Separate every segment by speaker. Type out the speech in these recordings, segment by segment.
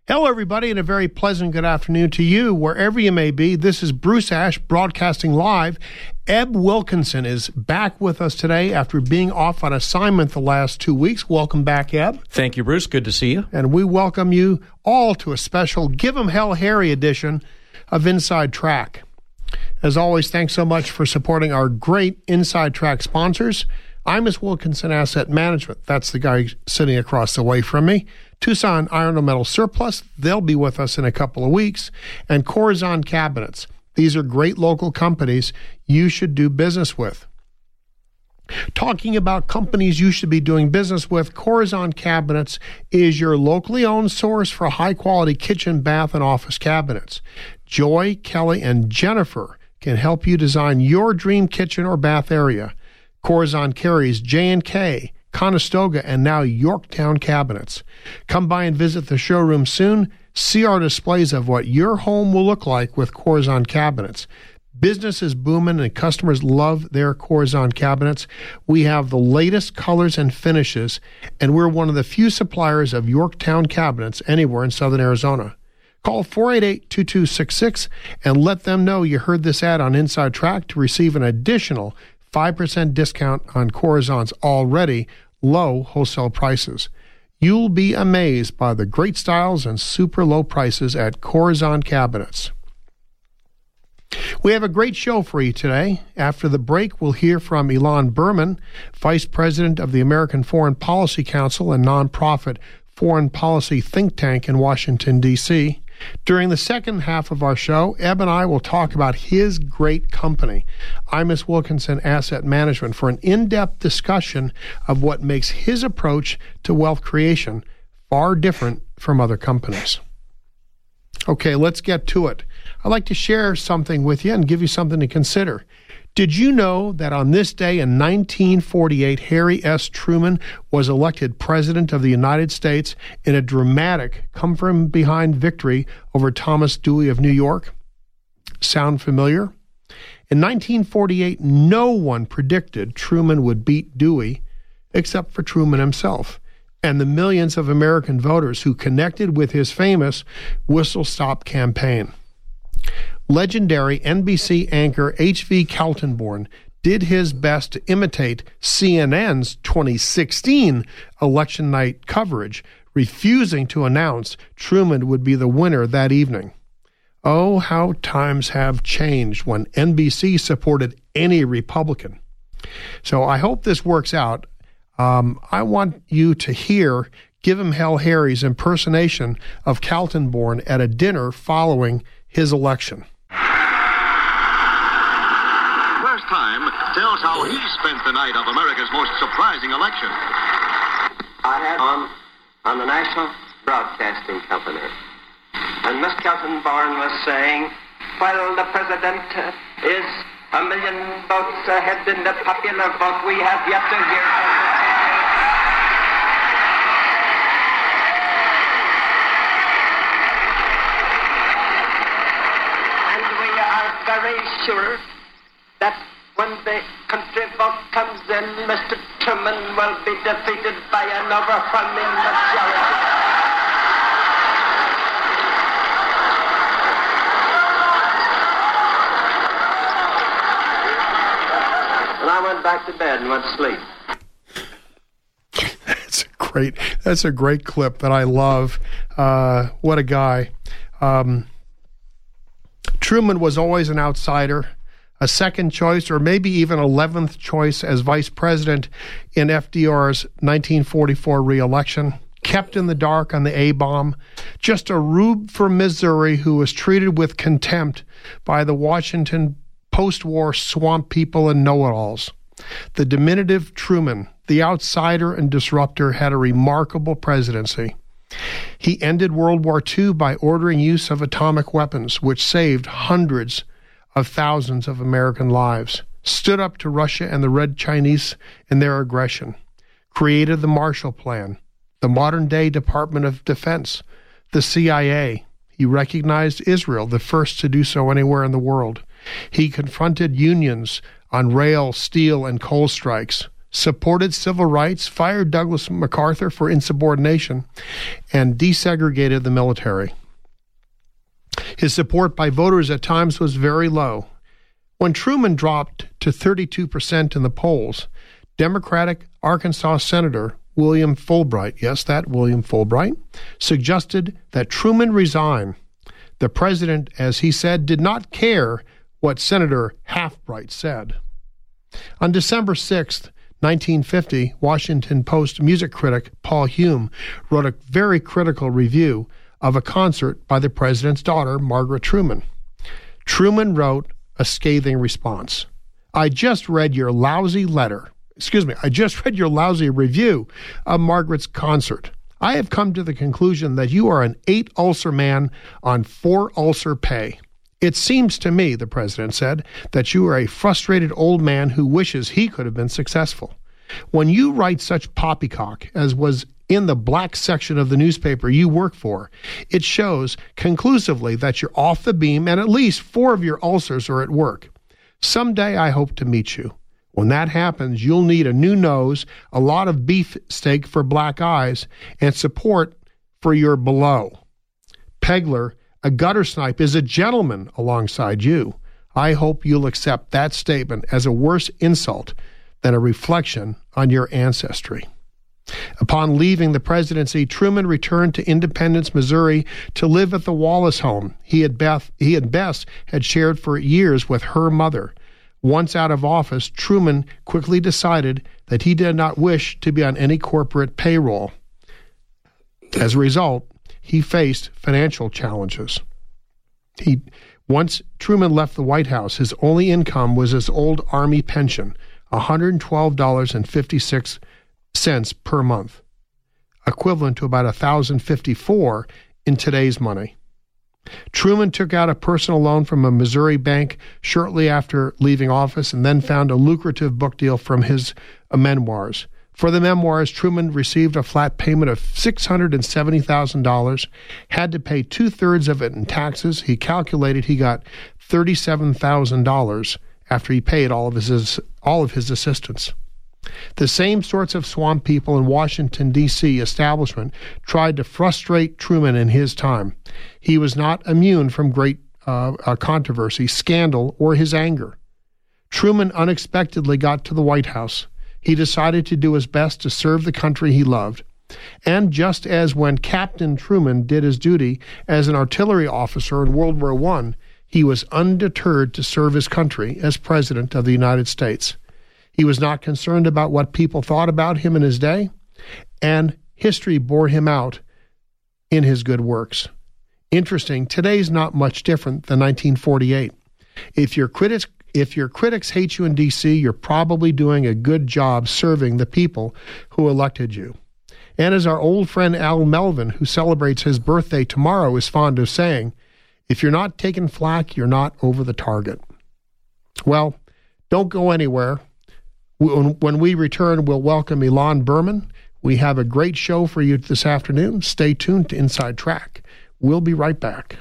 Speaker 1: Hello, everybody, and a very pleasant good afternoon to you, wherever you may be. This is Bruce Ash broadcasting live. Eb Wilkinson is back with us today after being off on assignment the last 2 weeks. Welcome back, Eb.
Speaker 2: Thank you, Bruce. Good to see you.
Speaker 1: And we welcome you all to a special Give 'em Hell Harry edition of Inside Track. As always, thanks so much for supporting our great Inside Track sponsors. Imus Wilkinson Asset Management. That's the guy sitting across the way from me. Tucson Iron and Metal Surplus. They'll be with us in a couple of weeks. And Corazon Cabinets. These are great local companies you should do business with. Talking about companies you should be doing business with, Corazon Cabinets is your locally owned source for high-quality kitchen, bath, and office cabinets. Joy, Kelly, and Jennifer can help you design your dream kitchen or bath area. Corazon carries J&K, Conestoga, and now Yorktown cabinets. Come by and visit the showroom soon. See our displays of what your home will look like with Corazon cabinets. Business is booming and customers love their Corazon cabinets. We have the latest colors and finishes, and we're one of the few suppliers of Yorktown cabinets anywhere in Southern Arizona. Call 488-2266 and let them know you heard this ad on Inside Track to receive an additional 5% discount on Corazon's already low wholesale prices. You'll be amazed by the great styles and super low prices at Corazon Cabinets. We have a great show for you today. After the break, we'll hear from Ilan Berman, Vice President of the American Foreign Policy Council, a nonprofit foreign policy think tank in Washington, D.C. During the second half of our show, Eb and I will talk about his great company, Imus Wilkinson Asset Management, for an in-depth discussion of what makes his approach to wealth creation far different from other companies. Okay, let's get to it. I'd like to share something with you and give you something to consider. Did you know that on this day in 1948, Harry S. Truman was elected President of the United States in a dramatic come-from-behind victory over Thomas Dewey of New York? Sound familiar? In 1948, no one predicted Truman would beat Dewey except for Truman himself and the millions of American voters who connected with his famous whistle-stop campaign. Legendary NBC anchor H.V. Kaltenborn did his best to imitate CNN's 2016 election night coverage, refusing to announce Truman would be the winner that evening. Oh, how times have changed when NBC supported any Republican. So I hope this works out. I want you to hear Give 'em Hell Harry's impersonation of Kaltenborn at a dinner following his election.
Speaker 3: First time tells how he spent the night of America's most surprising election.
Speaker 4: I had on the National Broadcasting Company, and Miss Kaltenborn was saying, while the president is 1 million votes ahead in the popular vote, we have yet to hear from the very sure that when the country vote comes in, Mr. Truman will be defeated by an overwhelming majority. And I went back to bed and went to sleep.
Speaker 1: That's a great clip that I love. What a guy. Truman was always an outsider, a second choice, or maybe even 11th choice as vice president in FDR's 1944 re-election, kept in the dark on the A-bomb, just a rube from Missouri who was treated with contempt by the Washington post-war swamp people and know-it-alls. The diminutive Truman, the outsider and disruptor, had a remarkable presidency. He ended World War II by ordering use of atomic weapons, which saved hundreds of thousands of American lives, stood up to Russia and the Red Chinese in their aggression, created the Marshall Plan, the modern-day Department of Defense, the CIA. He recognized Israel, the first to do so anywhere in the world. He confronted unions on rail, steel, and coal strikes, supported civil rights, fired Douglas MacArthur for insubordination, and desegregated the military. His support by voters at times was very low. When Truman dropped to 32% in the polls, Democratic Arkansas Senator William Fulbright, yes, that William Fulbright, suggested that Truman resign. The president, as he said, did not care what Senator Halfbright said. On December 6, 1950, Washington Post music critic Paul Hume wrote a very critical review of a concert by the president's daughter, Margaret Truman. Truman wrote a scathing response. I just read your lousy review of Margaret's concert. I have come to the conclusion that you are an 8-ulcer man on 4-ulcer pay. It seems to me, the president said, that you are a frustrated old man who wishes he could have been successful. When you write such poppycock as was in the black section of the newspaper you work for, it shows conclusively that you're off the beam and at least 4 of your ulcers are at work. Someday I hope to meet you. When that happens, you'll need a new nose, a lot of beef steak for black eyes, and support for your below. Pegler, a gutter snipe, is a gentleman alongside you. I hope you'll accept that statement as a worse insult than a reflection on your ancestry. Upon leaving the presidency, Truman returned to Independence, Missouri, to live at the Wallace home he and Bess had shared for years with her mother. Once out of office, Truman quickly decided that he did not wish to be on any corporate payroll. As a result, he faced financial challenges. Once Truman left the White House, his only income was his old Army pension, $112.56 per month, equivalent to about $1,054 in today's money. Truman took out a personal loan from a Missouri bank shortly after leaving office and then found a lucrative book deal from his memoirs. For the memoirs, Truman received a flat payment of $670,000, had to pay 2/3 of it in taxes. He calculated he got $37,000 after he paid all of his assistants. The same sorts of swamp people in Washington, D.C. establishment tried to frustrate Truman in his time. He was not immune from great controversy, scandal, or his anger. Truman unexpectedly got to the White House. He decided to do his best to serve the country he loved. And just as when Captain Truman did his duty as an artillery officer in World War I, he was undeterred to serve his country as President of the United States. He was not concerned about what people thought about him in his day, and history bore him out in his good works. Interesting, today's not much different than 1948. If your critics hate you in D.C., you're probably doing a good job serving the people who elected you. And as our old friend Al Melvin, who celebrates his birthday tomorrow, is fond of saying, if you're not taking flack, you're not over the target. Well, don't go anywhere. When we return, we'll welcome Elon Berman. We have a great show for you this afternoon. Stay tuned to Inside Track. We'll be right back.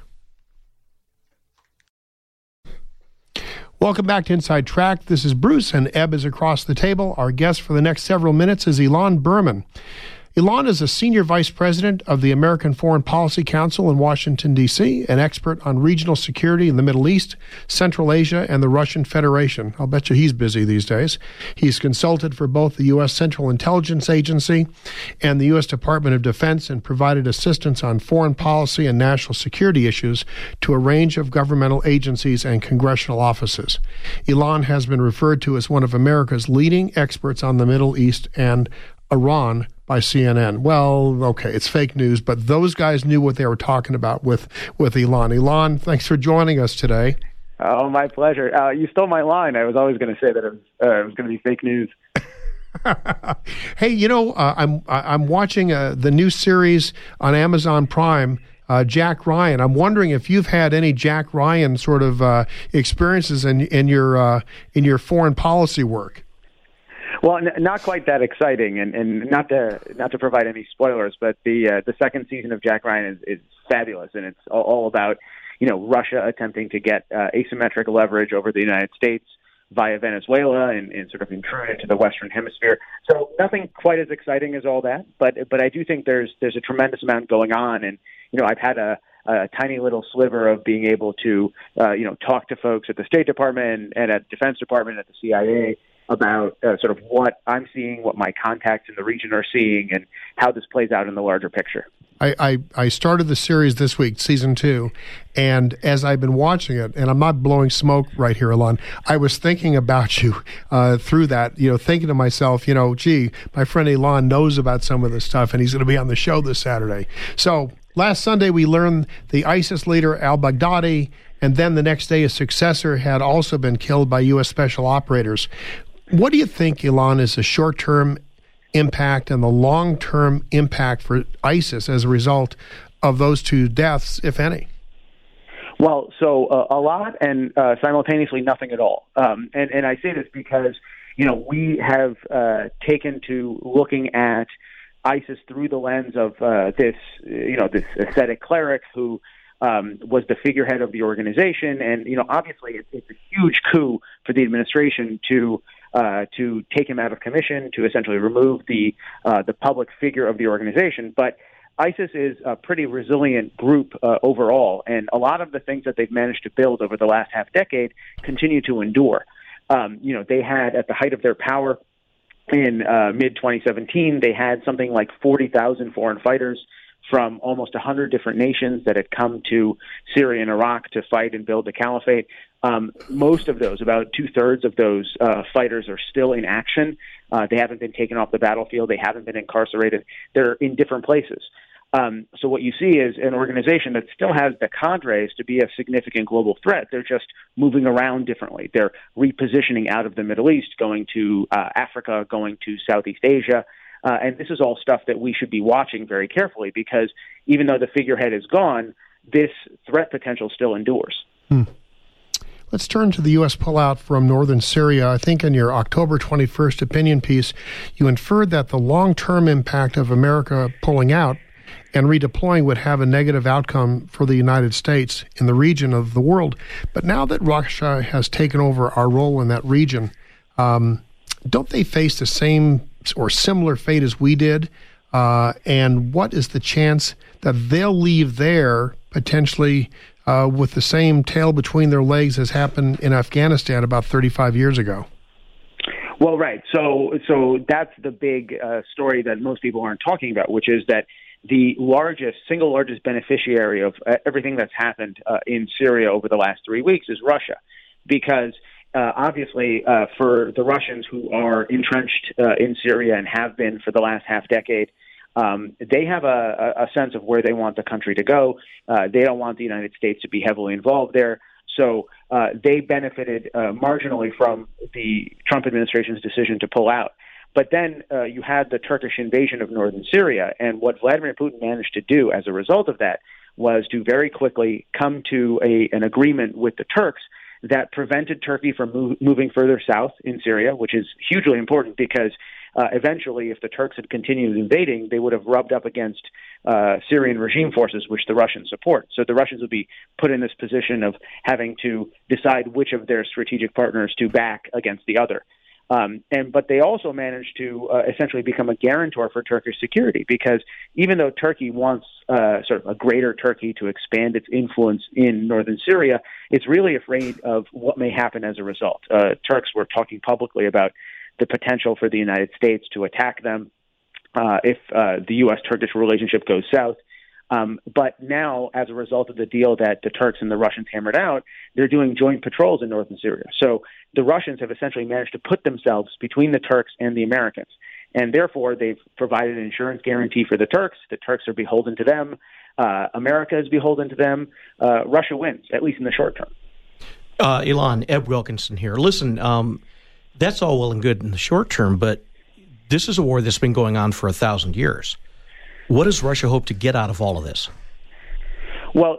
Speaker 1: Welcome back to Inside Track. This is Bruce, and Ebb is across the table. Our guest for the next several minutes is Elon Berman. Elon is a senior vice president of the American Foreign Policy Council in Washington, D.C., an expert on regional security in the Middle East, Central Asia, and the Russian Federation. I'll bet you he's busy these days. He's consulted for both the U.S. Central Intelligence Agency and the U.S. Department of Defense and provided assistance on foreign policy and national security issues to a range of governmental agencies and congressional offices. Elon has been referred to as one of America's leading experts on the Middle East and Iran by CNN. Well, okay, it's fake news, but those guys knew what they were talking about with Elon. Elon, thanks for joining us today.
Speaker 2: Oh, my pleasure. You stole my line. I was always going to say that it was going to be fake news.
Speaker 1: Hey, you know, I'm watching the new series on Amazon Prime, Jack Ryan. I'm wondering if you've had any Jack Ryan sort of experiences in your foreign policy work.
Speaker 2: Well, not quite that exciting, and not to provide any spoilers, but the second season of Jack Ryan is fabulous, and it's all about Russia attempting to get asymmetric leverage over the United States via Venezuela and sort of intrude into the Western Hemisphere. So nothing quite as exciting as all that, but I do think there's a tremendous amount going on. And, I've had a tiny little sliver of being able to, talk to folks at the State Department and at the Defense Department, at the CIA, about sort of what I'm seeing, what my contacts in the region are seeing, and how this plays out in the larger picture.
Speaker 1: I started the series this week, season 2, and as I've been watching it, and I'm not blowing smoke right here, Ilan, I was thinking about you through that, thinking to myself, gee, my friend Ilan knows about some of this stuff, and he's going to be on the show this Saturday. So last Sunday, we learned the ISIS leader al-Baghdadi, and then the next day, a successor had also been killed by U.S. special operators. What do you think, Ilan, is the short-term impact and the long-term impact for ISIS as a result of those two deaths, if any?
Speaker 2: Well, so a lot and simultaneously nothing at all. And I say this because, we have taken to looking at ISIS through the lens of this ascetic cleric who was the figurehead of the organization. And, obviously it's a huge coup for the administration to take him out of commission, to essentially remove the public figure of the organization. But ISIS is a pretty resilient group overall, and a lot of the things that they've managed to build over the last half decade continue to endure. They had, at the height of their power in mid-2017, they had something like 40,000 foreign fighters from almost 100 different nations that had come to Syria and Iraq to fight and build the caliphate. Most of those, about 2/3 of those fighters, are still in action. They haven't been taken off the battlefield. They haven't been incarcerated. They're in different places. So what you see is an organization that still has the cadres to be a significant global threat. They're just moving around differently. They're repositioning out of the Middle East, going to Africa, going to Southeast Asia. And this is all stuff that we should be watching very carefully, because even though the figurehead is gone, this threat potential still endures.
Speaker 1: Let's turn to the U.S. pullout from northern Syria. I think in your October 21st opinion piece, you inferred that the long-term impact of America pulling out and redeploying would have a negative outcome for the United States in the region of the world. But now that Russia has taken over our role in that region, don't they face the same or similar fate as we did? And what is the chance that they'll leave there potentially with the same tail between their legs as happened in Afghanistan about 35 years ago?
Speaker 2: Well, right. So that's the big story that most people aren't talking about, which is that the single largest beneficiary of everything that's happened in Syria over the last 3 weeks is Russia, because obviously for the Russians who are entrenched in Syria and have been for the last half decade, they have a sense of where they want the country to go. They don't want the United States to be heavily involved there. So they benefited marginally from the Trump administration's decision to pull out. But then you had the Turkish invasion of northern Syria, and what Vladimir Putin managed to do as a result of that was to very quickly come to an agreement with the Turks that prevented Turkey from moving further south in Syria, which is hugely important because eventually, if the Turks had continued invading, they would have rubbed up against Syrian regime forces, which the Russians support. So the Russians would be put in this position of having to decide which of their strategic partners to back against the other. But they also managed to essentially become a guarantor for Turkish security, because even though Turkey wants sort of a greater Turkey to expand its influence in northern Syria, it's really afraid of what may happen as a result. Turks were talking publicly about the potential for the United States to attack them if the U.S.-Turkish relationship goes south. But now, as a result of the deal that the Turks and the Russians hammered out, they're doing joint patrols in northern Syria. So the Russians have essentially managed to put themselves between the Turks and the Americans. And therefore, they've provided an insurance guarantee for the Turks. The Turks are beholden to them. America is beholden to them. Russia wins, at least in the short term.
Speaker 5: Ilan, Ed Wilkinson here. Listen, that's all well and good in the short term, but this is a war that's been going on for 1,000 years. What does Russia hope to get out of all of this?
Speaker 2: Well,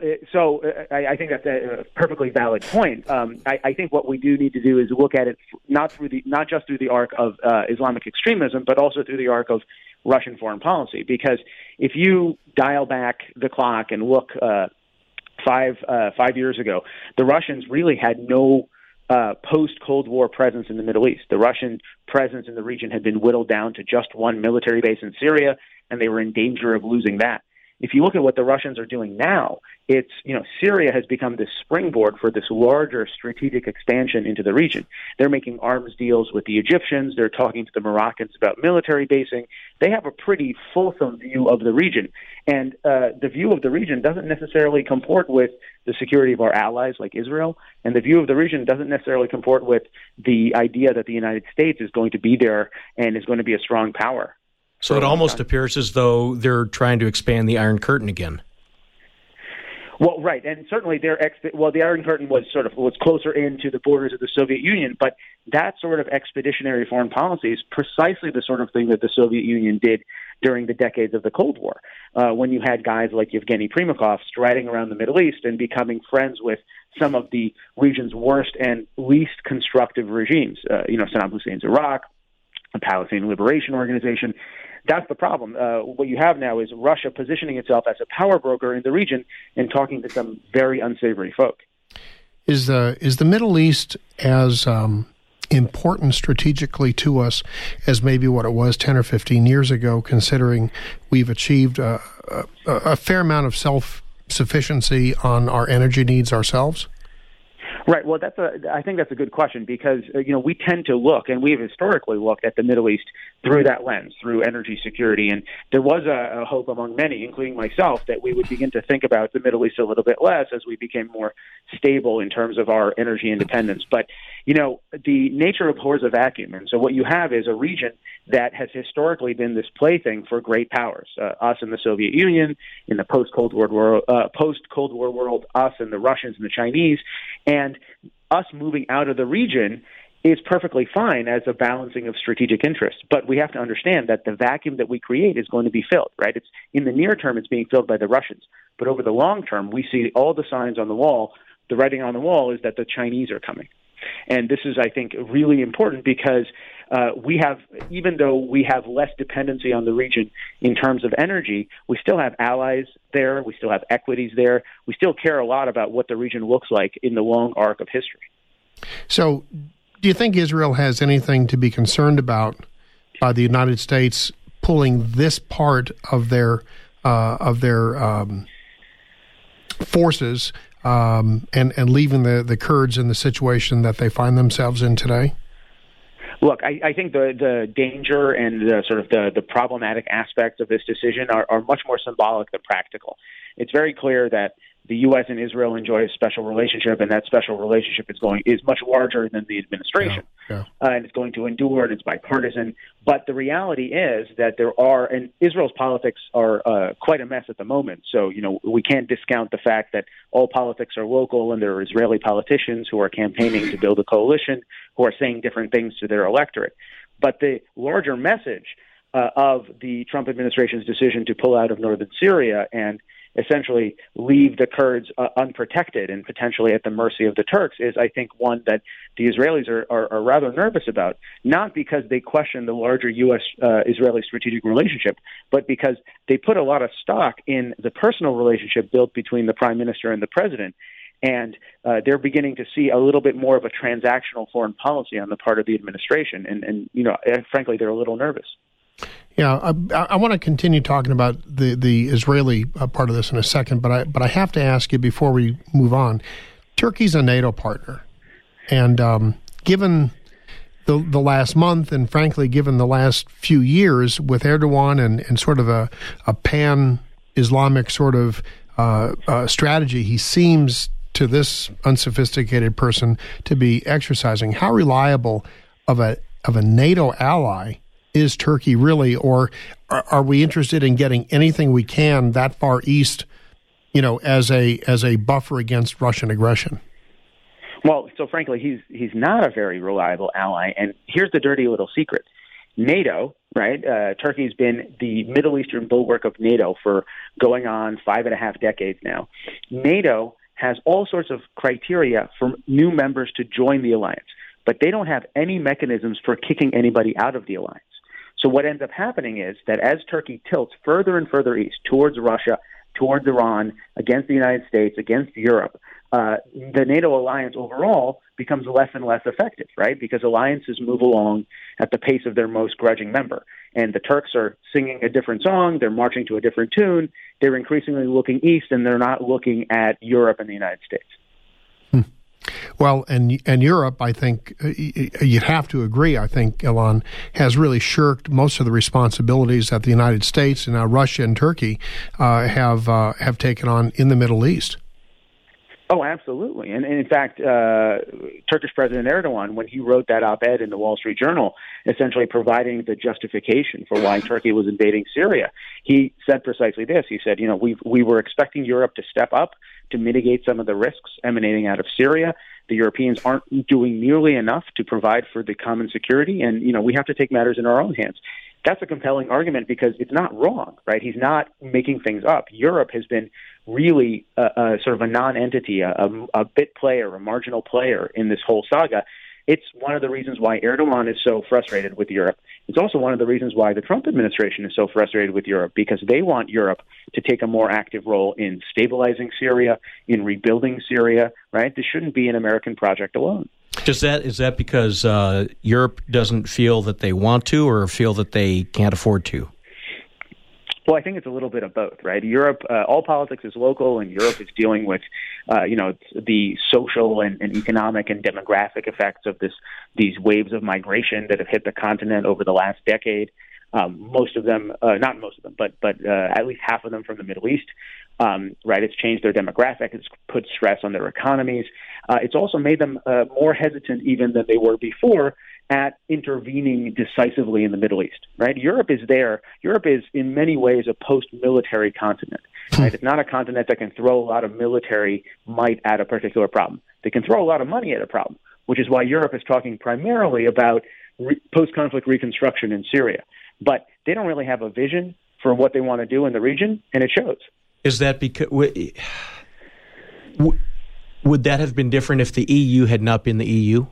Speaker 2: I think that's a perfectly valid point. I think what we do need to do is look at it not just through the arc of Islamic extremism, but also through the arc of Russian foreign policy. Because if you dial back the clock and look 5 years ago, the Russians really had no post-Cold War presence in the Middle East. The Russian presence in the region had been whittled down to just one military base in Syria, and they were in danger of losing that. If you look at what the Russians are doing now, it's, Syria has become this springboard for this larger strategic expansion into the region. They're making arms deals with the Egyptians. They're talking to the Moroccans about military basing. They have a pretty fulsome view of the region. And the view of the region doesn't necessarily comport with the security of our allies like Israel. And the view of the region doesn't necessarily comport with the idea that the United States is going to be there and is going to be a strong power.
Speaker 5: So it almost appears as though they're trying to expand the Iron Curtain again.
Speaker 2: Well, right, and certainly the Iron Curtain was closer into the borders of the Soviet Union, but that sort of expeditionary foreign policy is precisely the sort of thing that the Soviet Union did during the decades of the Cold War, when you had guys like Yevgeny Primakov striding around the Middle East and becoming friends with some of the region's worst and least constructive regimes, Saddam Hussein's Iraq, the Palestinian Liberation Organization. That's the problem. What you have now is Russia positioning itself as a power broker in the region and talking to some very unsavory folk.
Speaker 1: Is the Middle East as important strategically to us as maybe what it was 10 or 15 years ago, considering we've achieved a fair amount of self-sufficiency on our energy needs ourselves?
Speaker 2: Right. Well, I think that's a good question because, we tend to look, and we've historically looked at the Middle East through that lens, through energy security. And there was a hope among many, including myself, that we would begin to think about the Middle East a little bit less as we became more stable in terms of our energy independence. But, the nature abhors a vacuum. And so what you have is a region that has historically been this plaything for great powers, us in the Soviet Union, in the post-Cold War world, us and the Russians and the Chinese. And us moving out of the region is perfectly fine as a balancing of strategic interests. But we have to understand that the vacuum that we create is going to be filled, right? It's in the near term, it's being filled by the Russians. But over the long term, we see all the signs on the wall. The writing on the wall is that the Chinese are coming. And this is, I think, really important because even though we have less dependency on the region in terms of energy, we still have allies there. We still have equities there. We still care a lot about what the region looks like in the long arc of history. So
Speaker 1: do you think Israel has anything to be concerned about by the United States pulling this part of their forces and leaving the Kurds in the situation that they find themselves in today?
Speaker 2: Look, I think the danger and the problematic aspects of this decision are much more symbolic than practical. It's very clear that the U.S. and Israel enjoy a special relationship, and that special relationship is much larger than the administration, and it's going to endure, and it's bipartisan. But the reality is that and Israel's politics are quite a mess at the moment. So, we can't discount the fact that all politics are local, and there are Israeli politicians who are campaigning to build a coalition, who are saying different things to their electorate. But the larger message of the Trump administration's decision to pull out of northern Syria and essentially leave the Kurds unprotected and potentially at the mercy of the Turks is, I think, one that the Israelis are rather nervous about, not because they question the larger U.S.-Israeli strategic relationship, but because they put a lot of stock in the personal relationship built between the prime minister and the president. And they're beginning to see a little bit more of a transactional foreign policy on the part of the administration. And frankly, they're a little nervous.
Speaker 1: Yeah, I want to continue talking about the Israeli part of this in a second, but I have to ask you before we move on. Turkey's a NATO partner, and given the last month, and frankly, given the last few years with Erdogan and sort of a pan-Islamic sort of strategy, he seems to this unsophisticated person to be exercising. How reliable of a NATO ally is Turkey really, or are we interested in getting anything we can that far east, as a buffer against Russian aggression?
Speaker 2: Well, so frankly, he's not a very reliable ally, and here's the dirty little secret. NATO, right? Turkey's been the Middle Eastern bulwark of NATO for going on 5.5 decades now. NATO has all sorts of criteria for new members to join the alliance, but they don't have any mechanisms for kicking anybody out of the alliance. So what ends up happening is that as Turkey tilts further and further east towards Russia, towards Iran, against the United States, against Europe, the NATO alliance overall becomes less and less effective, right? Because alliances move along at the pace of their most grudging member. And the Turks are singing a different song, they're marching to a different tune, they're increasingly looking east, and they're not looking at Europe and the United States.
Speaker 1: Well, and Europe, I think you'd have to agree, I think, Ilan, has really shirked most of the responsibilities that the United States and now Russia and Turkey have taken on in the Middle East.
Speaker 2: Oh, absolutely. And in fact, Turkish President Erdogan, when he wrote that op-ed in the Wall Street Journal, essentially providing the justification for why Turkey was invading Syria, he said precisely this. He said, we were expecting Europe to step up to mitigate some of the risks emanating out of Syria. The Europeans aren't doing nearly enough to provide for the common security, and, we have to take matters in our own hands. That's a compelling argument because it's not wrong, right? He's not making things up. Europe has been really sort of a non-entity, a bit player, a marginal player in this whole saga. It's one of the reasons why Erdogan is so frustrated with Europe. It's also one of the reasons why the Trump administration is so frustrated with Europe, because they want Europe to take a more active role in stabilizing Syria, in rebuilding Syria, right? This shouldn't be an American project alone.
Speaker 5: Is that because Europe doesn't feel that they want to, or feel that they can't afford to?
Speaker 2: Well, I think it's a little bit of both, right? Europe, all politics is local, and Europe is dealing with, the social and economic and demographic effects of these waves of migration that have hit the continent over the last decade. Most of them, not most of them, but at least half of them from the Middle East. Right? It's changed their demographic. It's put stress on their economies. It's also made them more hesitant even than they were before at intervening decisively in the Middle East, right? Europe is there. Europe is in many ways a post-military continent, right? It's not a continent that can throw a lot of military might at a particular problem. They can throw a lot of money at a problem, which is why Europe is talking primarily about post-conflict reconstruction in Syria. But they don't really have a vision for what they want to do in the region, and it shows.
Speaker 5: Is that because would that have been different if the EU had not been the EU?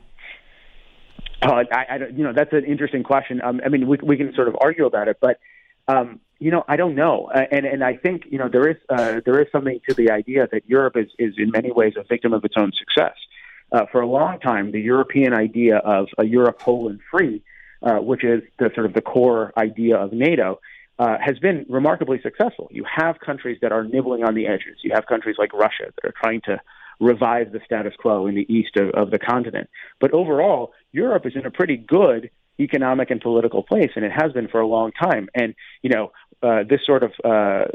Speaker 2: I don't, that's an interesting question. We can sort of argue about it, but I don't know. And I think there is something to the idea that Europe is in many ways a victim of its own success. For a long time, the European idea of a Europe whole and free, which is the sort of the core idea of NATO, has been remarkably successful. You have countries that are nibbling on the edges. You have countries like Russia that are trying to revive the status quo in the east of the continent. But overall, Europe is in a pretty good economic and political place, and it has been for a long time. And this sort of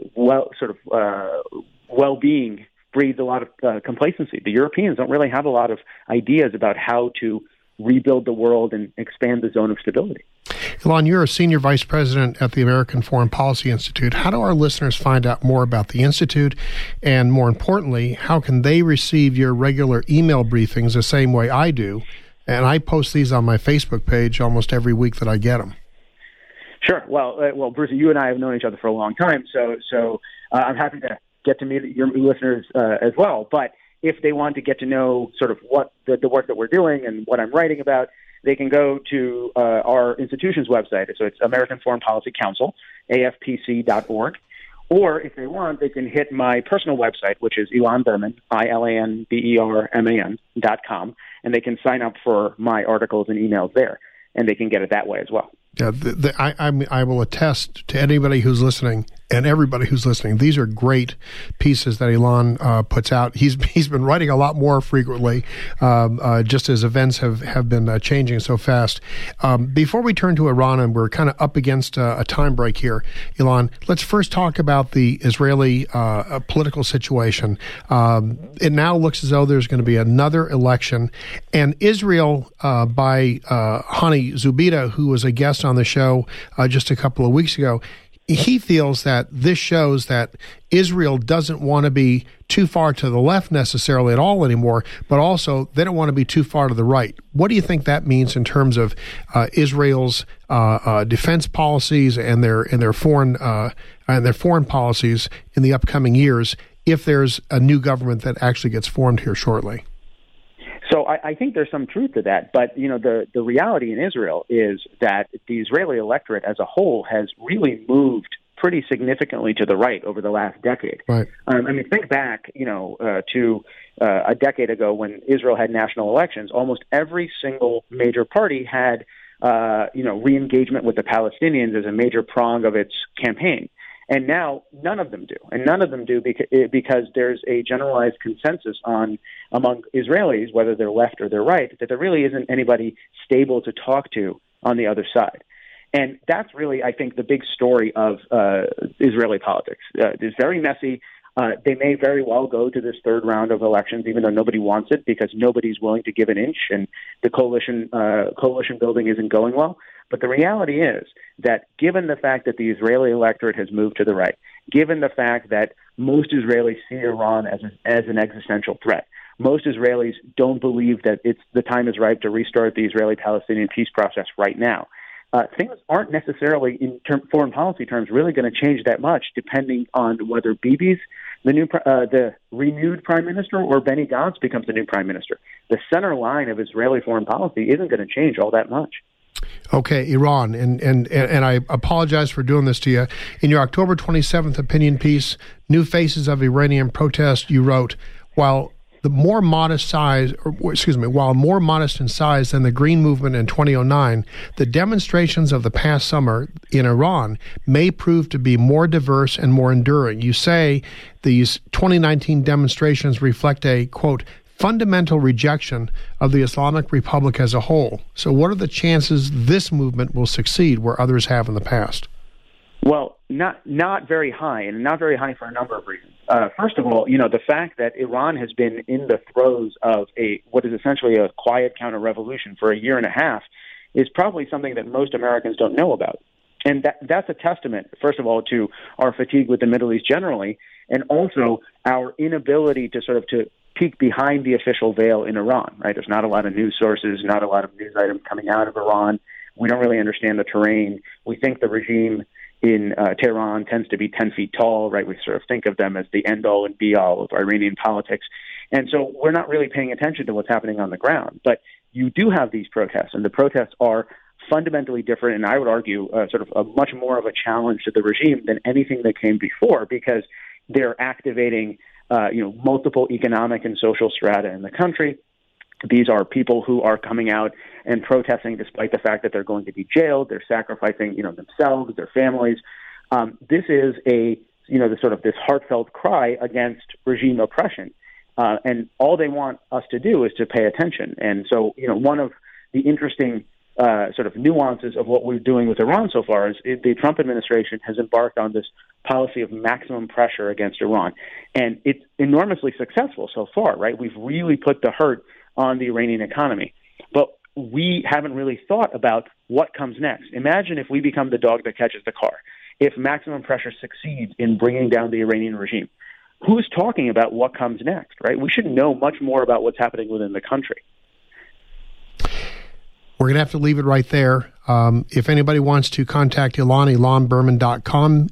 Speaker 2: well-being breeds a lot of complacency. The Europeans don't really have a lot of ideas about how to rebuild the world and expand the zone of stability.
Speaker 1: Ilan, you're a senior vice president at the American Foreign Policy Institute. How do our listeners find out more about the Institute? And more importantly, how can they receive your regular email briefings the same way I do? And I post these on my Facebook page almost every week that I get them.
Speaker 2: Sure. Well, Bruce, you and I have known each other for a long time, so I'm happy to get to meet your listeners as well. But if they want to get to know sort of what the work that we're doing and what I'm writing about, they can go to our institution's website. So it's American Foreign Policy Council, AFPC.org. Or if they want, they can hit my personal website, which is Ilan Berman, IlanBerman.com, and they can sign up for my articles and emails there, and they can get it that way as well.
Speaker 1: Yeah, I will attest to anybody who's listening and everybody who's listening. These are great pieces that Ilan puts out. He's been writing a lot more frequently, just as events have been changing so fast. Before we turn to Iran, and we're kind of up against a time break here, Ilan, let's first talk about the Israeli political situation. It now looks as though there's going to be another election, and Israel, by Hani Zubida, who was a guest on the show just a couple of weeks ago, he feels that this shows that Israel doesn't want to be too far to the left necessarily at all anymore, but also they don't want to be too far to the right. What do you think that means in terms of Israel's defense policies and their foreign policies in the upcoming years if there's a new government that actually gets formed here shortly?
Speaker 2: So I think there's some truth to that, but the reality in Israel is that the Israeli electorate as a whole has really moved pretty significantly to the right over the last decade.
Speaker 1: Right.
Speaker 2: Think back, to a decade ago when Israel had national elections. Almost every single major party had, re-engagement with the Palestinians as a major prong of its campaign. And now none of them do. And none of them do because there's a generalized consensus among Israelis, whether they're left or they're right, that there really isn't anybody stable to talk to on the other side. And that's really, I think, the big story of Israeli politics. It's very messy. They may very well go to this third round of elections, even though nobody wants it, because nobody's willing to give an inch, and the coalition building isn't going well. But the reality is that given the fact that the Israeli electorate has moved to the right, given the fact that most Israelis see Iran as an existential threat, most Israelis don't believe that the time is right to restart the Israeli-Palestinian peace process right now. Things aren't necessarily, in foreign policy terms, really going to change that much, depending on whether Bibi's the renewed prime minister or Benny Gantz becomes the new prime minister. The center line of Israeli foreign policy isn't going to change all that much.
Speaker 1: Okay, Iran, and I apologize for doing this to you. In your October 27th opinion piece, New Faces of Iranian Protest, you wrote, while more modest in size than the Green Movement in 2009, the demonstrations of the past summer in Iran may prove to be more diverse and more enduring. You say these 2019 demonstrations reflect a, quote, fundamental rejection of the Islamic Republic as a whole. So what are the chances this movement will succeed where others have in the past?
Speaker 2: Well, not very high, and not very high for a number of reasons. First of all, the fact that Iran has been in the throes of what is essentially a quiet counter-revolution for a year and a half is probably something that most Americans don't know about. And that's a testament, first of all, to our fatigue with the Middle East generally, and also our inability to peek behind the official veil in Iran, right? There's not a lot of news sources, not a lot of news items coming out of Iran. We don't really understand the terrain. We think the regime in Tehran tends to be 10 feet tall, right? We sort of think of them as the end-all and be-all of Iranian politics. And so we're not really paying attention to what's happening on the ground. But you do have these protests, and the protests are fundamentally different, and I would argue sort of a much more of a challenge to the regime than anything that came before, because they're activating multiple economic and social strata in the country. These are people who are coming out and protesting despite the fact that they're going to be jailed. They're sacrificing, themselves, their families. This is this heartfelt cry against regime oppression. And all they want us to do is to pay attention. And so, one of the interesting nuances of what we're doing with Iran so far is the Trump administration has embarked on this policy of maximum pressure against Iran. And it's enormously successful so far, right? We've really put the hurt on the Iranian economy. But we haven't really thought about what comes next. Imagine if we become the dog that catches the car. If maximum pressure succeeds in bringing down the Iranian regime, who's talking about what comes next, right? We should know much more about what's happening within the country.
Speaker 1: We're going to have to leave it right there. If anybody wants to contact Ilan, ilanberman.com,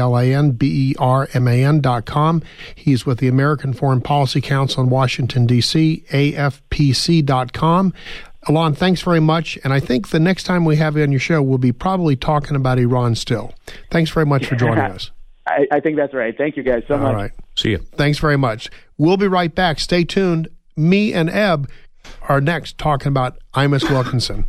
Speaker 1: ILANBERMAN.com. He's with the American Foreign Policy Council in Washington, D.C., AFPC.com. Ilan, thanks very much. And I think the next time we have you on your show, we'll be probably talking about Iran still. Thanks very much for joining us.
Speaker 2: I think that's right. Thank you guys so much.
Speaker 1: All right.
Speaker 5: See you.
Speaker 1: Thanks very much. We'll be right back. Stay tuned. Me and Eb are next talking about Imus Wilkinson.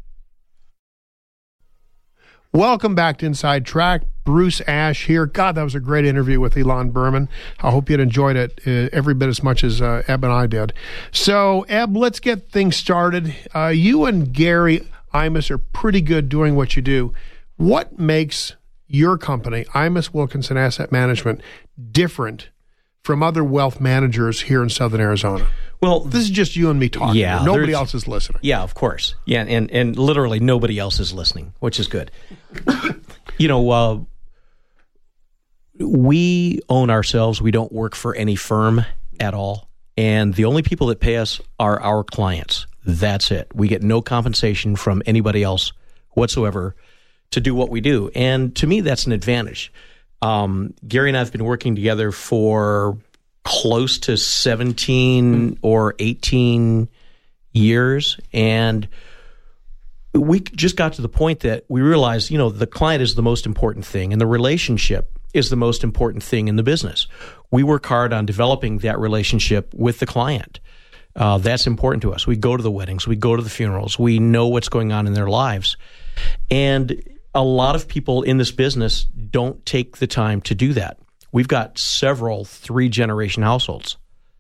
Speaker 1: Welcome back to Inside Track. Bruce Ash here. God, that was a great interview with Ilan Berman. I hope you'd enjoyed it every bit as much as Eb and I did. So, Eb, let's get things started. You and Gary Imus are pretty good doing what you do. What makes your company, Imus Wilkinson Asset Management, different from other wealth managers here in Southern Arizona?
Speaker 5: Well,
Speaker 1: this is just you and me talking.
Speaker 5: Yeah,
Speaker 1: nobody else is listening.
Speaker 5: Yeah, of course. Yeah, and literally nobody else is listening, which is good. We own ourselves. We don't work for any firm at all. And the only people that pay us are our clients. That's it. We get no compensation from anybody else whatsoever to do what we do. And to me, that's an advantage. Gary and I have been working together for close to 17 or 18 years. And we just got to the point that we realized, the client is the most important thing, and the relationship is the most important thing in the business. We work hard on developing that relationship with the client. That's important to us. We go to the weddings, we go to the funerals, we know what's going on in their lives. And a lot of people in this business don't take the time to do that. We've got several 3-generation households.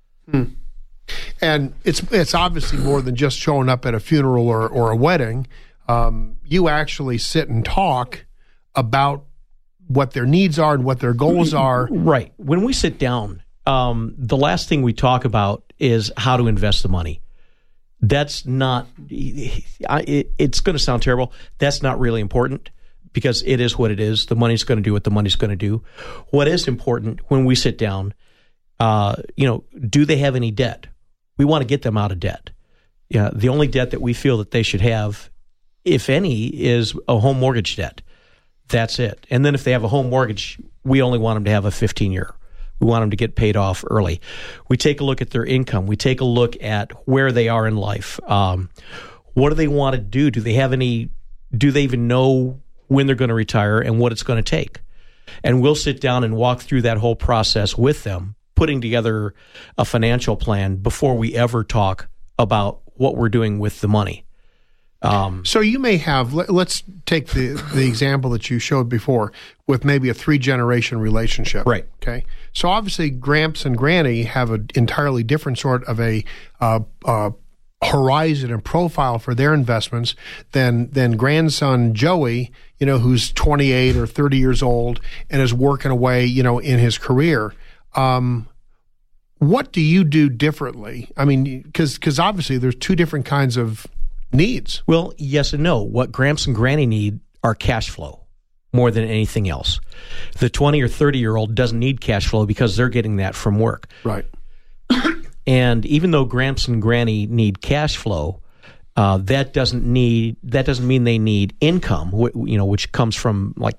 Speaker 1: And it's obviously more than just showing up at a funeral or a wedding. You actually sit and talk about what their needs are and what their goals are.
Speaker 5: Right. When we sit down, the last thing we talk about is how to invest the money. That's not, it's going to sound terrible. That's not really important because it is what it is. The money's going to do what the money's going to do. What is important when we sit down, do they have any debt? We want to get them out of debt. Yeah, the only debt that we feel that they should have, if any, is a home mortgage debt. That's it. And then if they have a home mortgage, we only want them to have a 15-year. We want them to get paid off early. We take a look at their income. We take a look at where they are in life. What do they want to do? Do they even know when they're going to retire and what it's going to take? And we'll sit down and walk through that whole process with them, putting together a financial plan before we ever talk about what we're doing with the money.
Speaker 1: So you may have, let's take the example that you showed before with maybe a 3-generation relationship.
Speaker 5: Right.
Speaker 1: Okay. So obviously Gramps and Granny have an entirely different sort of a horizon and profile for their investments than grandson Joey, who's 28 or 30 years old and is working away, in his career. What do you do differently? I mean, because obviously there's 2 different kinds of needs.
Speaker 5: Well, yes and no. What Gramps and Granny need are cash flow more than anything else. The 20 or 30-year-old doesn't need cash flow because they're getting that from work.
Speaker 1: Right.
Speaker 5: And even though Gramps and Granny need cash flow, that doesn't mean they need income, which comes from like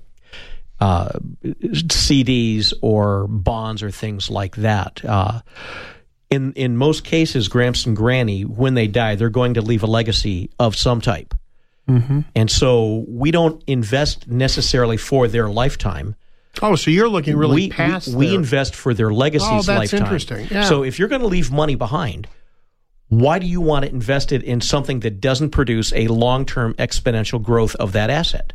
Speaker 5: CDs or bonds or things like that. In most cases, Gramps and Granny, when they die, they're going to leave a legacy of some type. Mm-hmm. And so we don't invest necessarily for their lifetime.
Speaker 1: Oh, so you're looking really past
Speaker 5: We invest for their legacy's lifetime.
Speaker 1: That's interesting. Yeah.
Speaker 5: So if you're going to leave money behind, why do you want to invest it in something that doesn't produce a long-term exponential growth of that asset?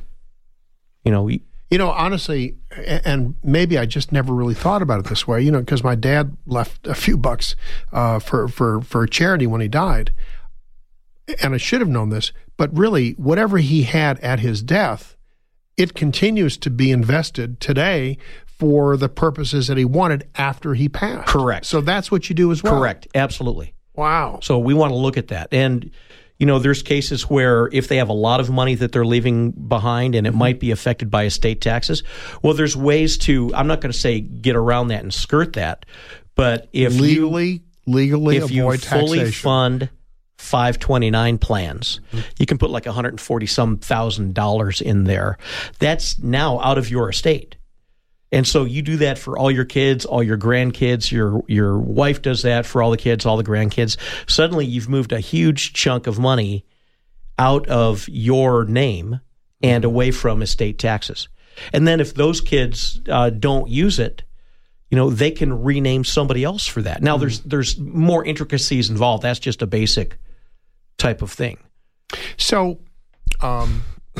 Speaker 1: Honestly, and maybe I just never really thought about it this way, because my dad left a few bucks for charity when he died. And I should have known this, but really, whatever he had at his death, it continues to be invested today for the purposes that he wanted after he passed.
Speaker 5: Correct.
Speaker 1: So that's what you do as well.
Speaker 5: Correct. Absolutely.
Speaker 1: Wow.
Speaker 5: So we want to look at that. And there's cases where if they have a lot of money that they're leaving behind and it might be affected by estate taxes, well, there's ways to, I'm not going to say get around that and skirt that, but if
Speaker 1: legally
Speaker 5: if
Speaker 1: avoid
Speaker 5: you fully
Speaker 1: taxation.
Speaker 5: fund 529 plans, you can put like $140,000 in there. That's now out of your estate. And so you do that for all your kids, all your grandkids, your wife does that for all the kids, all the grandkids. Suddenly you've moved a huge chunk of money out of your name and away from estate taxes. And then if those kids don't use it, they can rename somebody else for that. Now there's more intricacies involved. That's just a basic type of thing.
Speaker 1: So part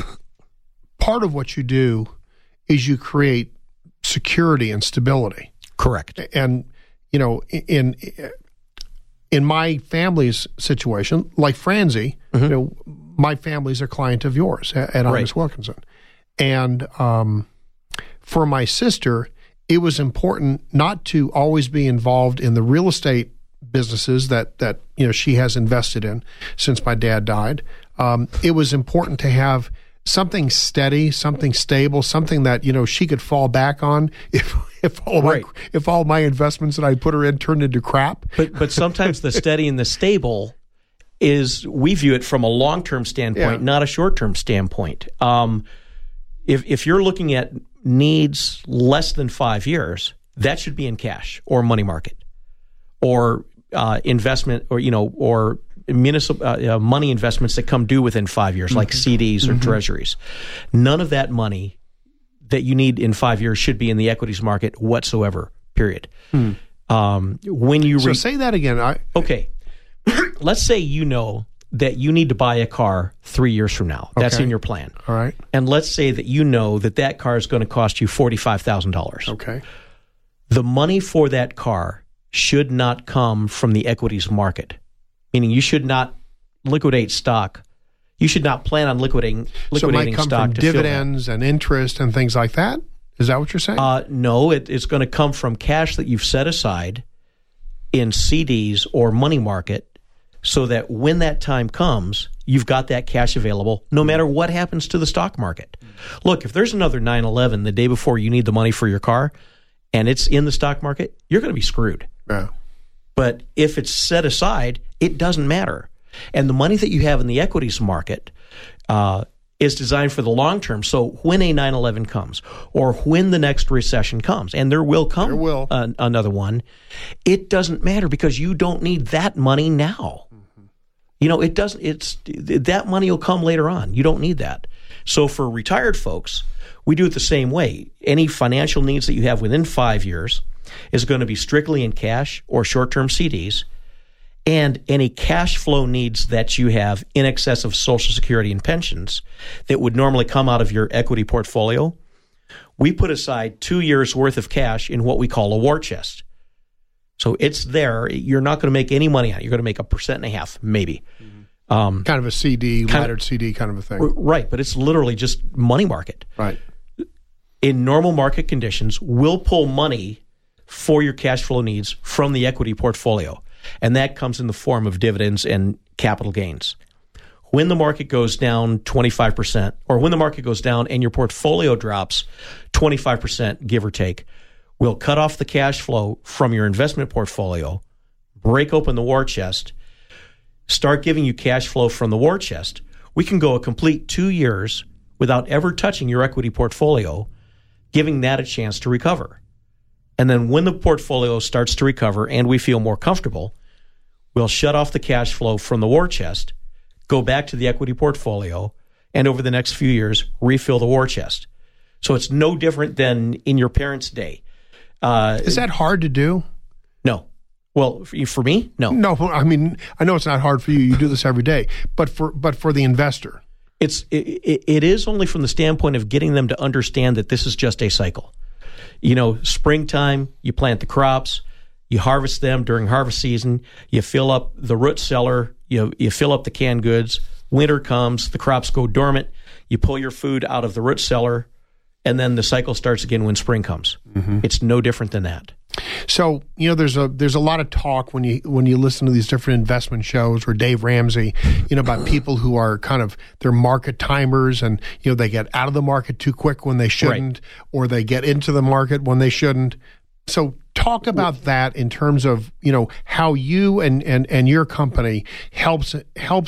Speaker 1: of what you do is you create security and stability.
Speaker 5: Correct.
Speaker 1: And in my family's situation, like Franzi, my family's a client of yours at Honest Wilkinson. And for my sister, it was important not to always be involved in the real estate businesses that she has invested in since my dad died. It was important to have something steady, something stable, something that she could fall back on if all my investments that I put her in turned into crap.
Speaker 5: But sometimes the steady and the stable is, we view it from a long-term standpoint, not a short-term standpoint. If you're looking at needs less than 5 years, that should be in cash or money market or investment or municipal money investments that come due within 5 years, like CDs or treasuries. None of that money that you need in 5 years should be in the equities market whatsoever, period. When you
Speaker 1: say that again.
Speaker 5: Okay. Let's say you know that you need to buy a car 3 years from now. That's in your plan.
Speaker 1: All right.
Speaker 5: And let's say that you know that car is going to cost you $45,000.
Speaker 1: Okay.
Speaker 5: The money for that car should not come from the equities market, meaning you should not liquidate stock. You should not plan on liquidating
Speaker 1: so it might come
Speaker 5: stock
Speaker 1: from
Speaker 5: to
Speaker 1: dividends and interest and things like that? Is that what you're saying?
Speaker 5: No, it's going to come from cash that you've set aside in CDs or money market, so that when that time comes, you've got that cash available no matter what happens to the stock market. Look, if there's another 9/11 the day before you need the money for your car and it's in the stock market, you're going to be screwed.
Speaker 1: Yeah.
Speaker 5: But if it's set aside, it doesn't matter. And the money that you have in the equities market is designed for the long term. So when a 9/11 comes, or when the next recession comes, and there will come another one, it doesn't matter because you don't need that money now. You know, it doesn't. That money will come later on. You don't need that. So for retired folks, we do it the same way. Any financial needs that you have within 5 years is going to be strictly in cash or short-term CDs, and any cash flow needs that you have in excess of Social Security and pensions that would normally come out of your equity portfolio, we put aside 2 years' worth of cash in what we call a war chest. So it's there. You're not going to make any money on it. You're going to make 1.5%, maybe.
Speaker 1: Kind of a CD, laddered CD kind of a thing.
Speaker 5: Right, but it's literally just money market.
Speaker 1: Right.
Speaker 5: In normal market conditions, we'll pull money for your cash flow needs from the equity portfolio, and that comes in the form of dividends and capital gains. When the market goes down 25%, or when the market goes down and your portfolio drops 25%, give or take, we'll cut off the cash flow from your investment portfolio, break open the war chest, start giving you cash flow from the war chest. We can go a complete 2 years without ever touching your equity portfolio, giving that a chance to recover. And then when the portfolio starts to recover and we feel more comfortable, we'll shut off the cash flow from the war chest, go back to the equity portfolio, and over the next few years, refill the war chest. So it's no different than in your parents' day.
Speaker 1: Is that hard to do?
Speaker 5: No. Well, for me, no.
Speaker 1: No, I mean, I know it's not hard for you. You do this every day. But for the investor,
Speaker 5: it is only from the standpoint of getting them to understand that this is just a cycle. You know, springtime, you plant the crops, you harvest them during harvest season, you fill up the root cellar, you fill up the canned goods. Winter comes, the crops go dormant, you pull your food out of the root cellar, and then the cycle starts again when spring comes. It's no different than that.
Speaker 1: So, you know, there's a lot of talk when you listen to these different investment shows or Dave Ramsey, you know, about people who are kind of, they're market timers, and, you know, they get out of the market too quick when they shouldn't, or they get into the market when they shouldn't. So talk about that in terms of, you know, how you and your company helps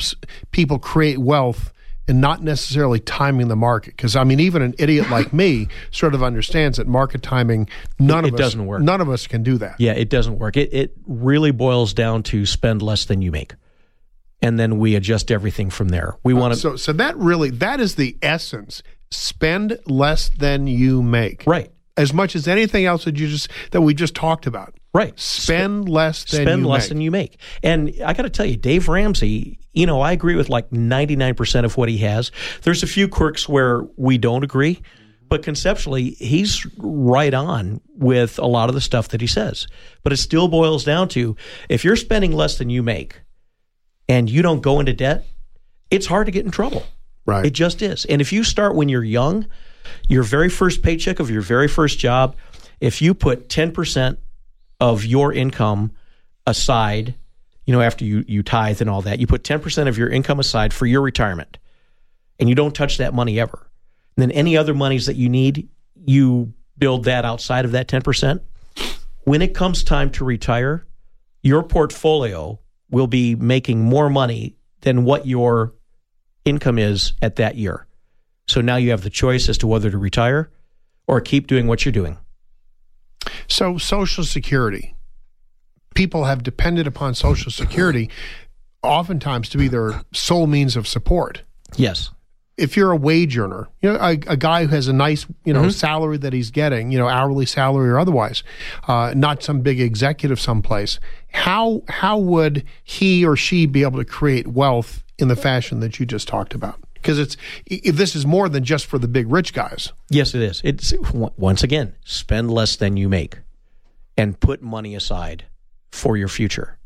Speaker 1: people create wealth and not necessarily timing the market. Because, I mean, even an idiot like me sort of understands that market timing, it doesn't work. None of us can do that.
Speaker 5: Yeah, it doesn't work. It really boils down to spend less than you make. And then we adjust everything from there. We want to.
Speaker 1: So that is the essence. Spend less than you make.
Speaker 5: Right.
Speaker 1: As much as anything else that we just talked about.
Speaker 5: Right.
Speaker 1: Spend less than
Speaker 5: you make. And I got to tell you, Dave Ramsey, you know, I agree with like 99% of what he has. There's a few quirks where we don't agree, but conceptually, he's right on with a lot of the stuff that he says. But it still boils down to, if you're spending less than you make and you don't go into debt, it's hard to get in trouble.
Speaker 1: Right.
Speaker 5: It just is. And if you start when you're young, your very first paycheck of your very first job, if you put 10% of your income aside, you know, after you tithe and all that, you put 10% of your income aside for your retirement, and you don't touch that money ever. And then any other monies that you need, you build that outside of that 10%. When it comes time to retire, your portfolio will be making more money than what your income is at that year. So now you have the choice as to whether to retire or keep doing what you're doing.
Speaker 1: So Social Security, people have depended upon Social Security oftentimes to be their sole means of support.
Speaker 5: Yes.
Speaker 1: If you're a wage earner, a guy who has a nice, salary that he's getting, hourly salary or otherwise, not some big executive someplace, how would he or she be able to create wealth in the fashion that you just talked about? Because this is more than just for the big rich guys.
Speaker 5: Yes, it is. It's, once again, spend less than you make and put money aside for your future.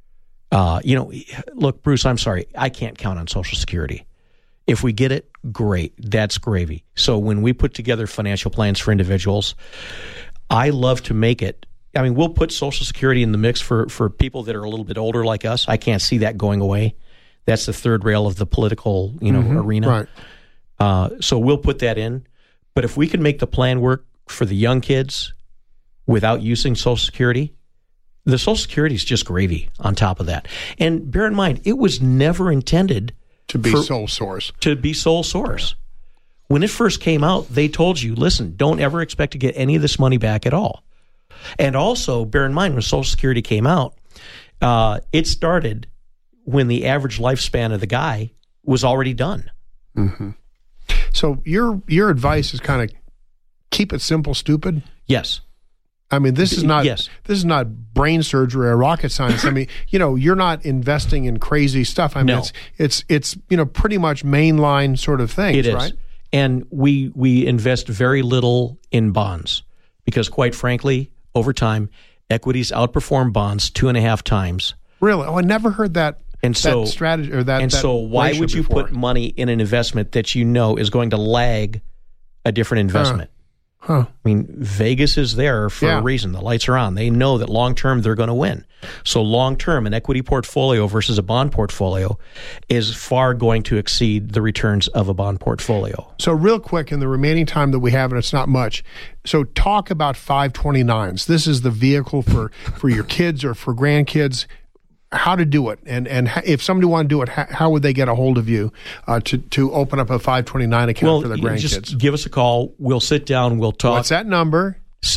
Speaker 5: Look, Bruce, I'm sorry. I can't count on Social Security. If we get it, great. That's gravy. So when we put together financial plans for individuals, I love to make it. I mean, we'll put Social Security in the mix for people that are a little bit older like us. I can't see that going away. That's the third rail of the political, arena.
Speaker 1: Right.
Speaker 5: So we'll put that in. But if we can make the plan work for the young kids without using Social Security, the Social Security is just gravy on top of that. And bear in mind, it was never intended
Speaker 1: to be sole source.
Speaker 5: To be sole source. When it first came out, they told you, listen, don't ever expect to get any of this money back at all. And also, bear in mind, when Social Security came out, it started when the average lifespan of the guy was already done.
Speaker 1: Mm-hmm. So your advice is kind of keep it simple, stupid?
Speaker 5: Yes.
Speaker 1: I mean, this is not brain surgery or rocket science. I mean, you're not investing in crazy stuff. I mean,
Speaker 5: No.
Speaker 1: it's pretty much mainline sort of things,
Speaker 5: It is.
Speaker 1: right?
Speaker 5: And we invest very little in bonds because, quite frankly, over time, equities outperform bonds 2.5 times.
Speaker 1: Really? Oh, I never heard that.
Speaker 5: And so,
Speaker 1: that strategy or that.
Speaker 5: And
Speaker 1: that
Speaker 5: so, why
Speaker 1: ratio
Speaker 5: would you
Speaker 1: before.
Speaker 5: put money in an investment that you know is going to lag a different investment?
Speaker 1: Huh.
Speaker 5: I mean, Vegas is there for
Speaker 1: Yeah.
Speaker 5: a reason. The lights are on. They know that long term they're going to win. So long term, an equity portfolio versus a bond portfolio is far going to exceed the returns of a bond portfolio.
Speaker 1: So real quick, in the remaining time that we have, and it's not much, so talk about 529s. This is the vehicle for your kids or for grandkids. How to do it, and if somebody want to do it, how would they get a hold of you to open up a 529 account for their grandkids?
Speaker 5: Just give us a call. We'll sit down. We'll talk.
Speaker 1: What's that number?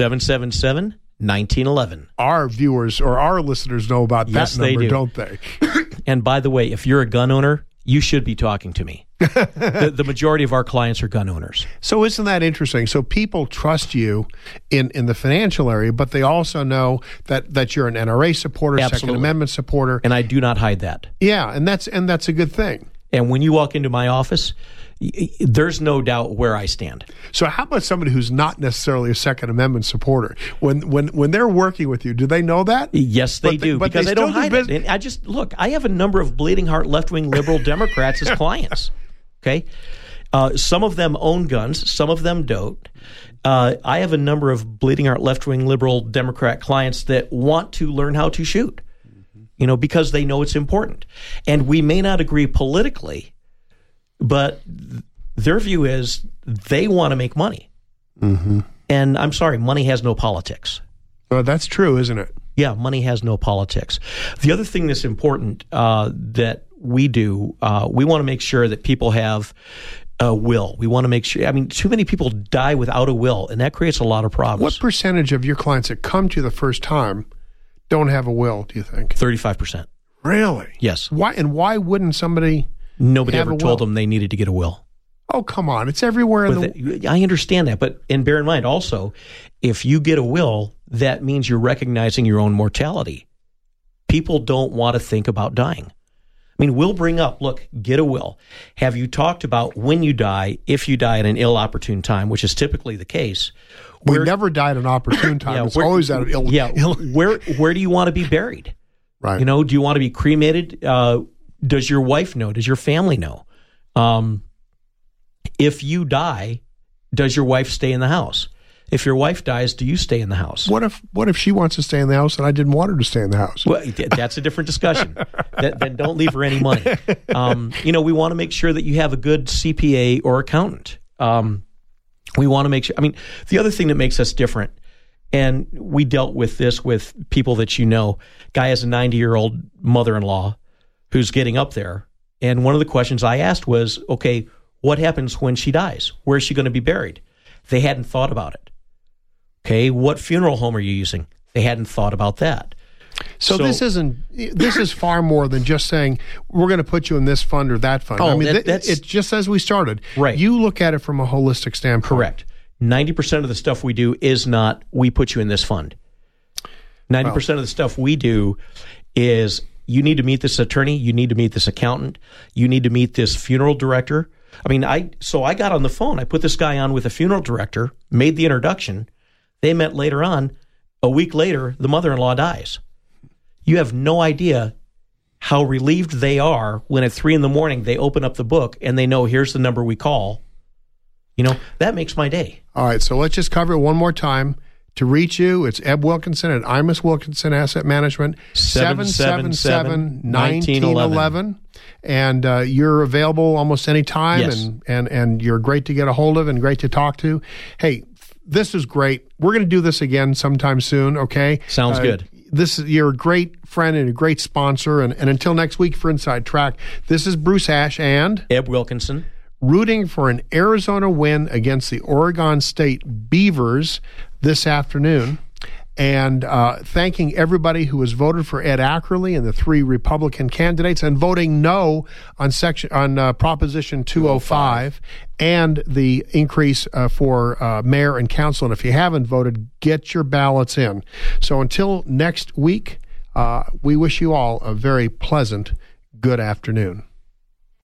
Speaker 5: 777-1911.
Speaker 1: Our viewers or our listeners know about
Speaker 5: Yes,
Speaker 1: that number,
Speaker 5: they do.
Speaker 1: don't they?
Speaker 5: And by the way, if you're a gun owner, you should be talking to me. The majority of our clients are gun owners.
Speaker 1: So isn't that interesting? So people trust you in the financial area, but they also know that you're an NRA supporter, Second
Speaker 5: Absolutely.
Speaker 1: Amendment supporter.
Speaker 5: And I do not hide that.
Speaker 1: Yeah, and that's a good thing.
Speaker 5: And when you walk into my office, there's no doubt where I stand.
Speaker 1: So how about somebody who's not necessarily a Second Amendment supporter? When they're working with you, do they know that?
Speaker 5: Yes, they do,
Speaker 1: but
Speaker 5: because
Speaker 1: they
Speaker 5: I don't
Speaker 1: still do
Speaker 5: hide it. And I have a number of bleeding heart left-wing liberal Democrats as clients. Okay? Some of them own guns. Some of them don't. I have a number of bleeding heart left-wing liberal Democrat clients that want to learn how to shoot, because they know it's important. And we may not agree politically, but their view is they want to make money.
Speaker 1: Mm-hmm.
Speaker 5: And I'm sorry, money has no politics.
Speaker 1: Well, that's true, isn't it?
Speaker 5: Yeah, money has no politics. The other thing that's important that we do, we want to make sure that people have a will. We want to make sure, too many people die without a will, and that creates a lot of problems.
Speaker 1: What percentage of your clients that come to you the first time don't have a will, do you think?
Speaker 5: 35%.
Speaker 1: Really?
Speaker 5: Yes.
Speaker 1: Why? And why wouldn't somebody
Speaker 5: Nobody
Speaker 1: have
Speaker 5: ever
Speaker 1: a
Speaker 5: told
Speaker 1: will?
Speaker 5: them they needed to get a will.
Speaker 1: Oh, come on. It's everywhere in the...
Speaker 5: I understand that, and bear in mind also, if you get a will, that means you're recognizing your own mortality. People don't want to think about dying. We'll bring up, look, get a will. Have you talked about when you die, if you die at an ill-opportune time, which is typically the case?
Speaker 1: We never die at an opportune time. It's always at an ill...
Speaker 5: Where do you want to be buried?
Speaker 1: Right.
Speaker 5: Do you want to be cremated? Does your wife know? Does your family know? If you die, does your wife stay in the house? If your wife dies, do you stay in the house?
Speaker 1: What if she wants to stay in the house and I didn't want her to stay in the house?
Speaker 5: Well, that's a different discussion. Then don't leave her any money. We want to make sure that you have a good CPA or accountant. We want to make sure. The other thing that makes us different, and we dealt with this with people that guy has a 90-year-old mother-in-law who's getting up there. And one of the questions I asked was, okay, what happens when she dies? Where is she going to be buried? They hadn't thought about it. Okay, what funeral home are you using? They hadn't thought about that.
Speaker 1: So this is far more than just saying we're going to put you in this fund or that fund.
Speaker 5: Oh,
Speaker 1: I mean,
Speaker 5: that's
Speaker 1: it's just as we started.
Speaker 5: Right.
Speaker 1: You look at it from a holistic standpoint.
Speaker 5: Correct. 90% of the stuff we do is not we put you in this fund. 90% of the stuff we do is you need to meet this attorney, you need to meet this accountant, you need to meet this funeral director. I mean, I got on the phone. I put this guy on with a funeral director, made the introduction. They met later on. A week later, the mother-in-law dies. You have no idea how relieved they are when at 3 a.m. they open up the book and they know here's the number we call. You know, that makes my day.
Speaker 1: All right, so let's just cover it one more time. To reach you, it's Eb Wilkinson at Imus Wilkinson Asset Management, 777-1911. And you're available almost any time,
Speaker 5: Yes.
Speaker 1: and you're great to get a hold of and great to talk to. Hey, this is great. We're going to do this again sometime soon, okay?
Speaker 5: Sounds good.
Speaker 1: You're a great friend and a great sponsor. And until next week for Inside Track, this is Bruce Ash and
Speaker 5: Eb Wilkinson.
Speaker 1: Rooting for an Arizona win against the Oregon State Beavers this afternoon, and thanking everybody who has voted for Ed Ackerley and the 3 Republican candidates, and voting no on Proposition 205 and the increase for mayor and council. And if you haven't voted, get your ballots in. So until next week, we wish you all a very pleasant good afternoon.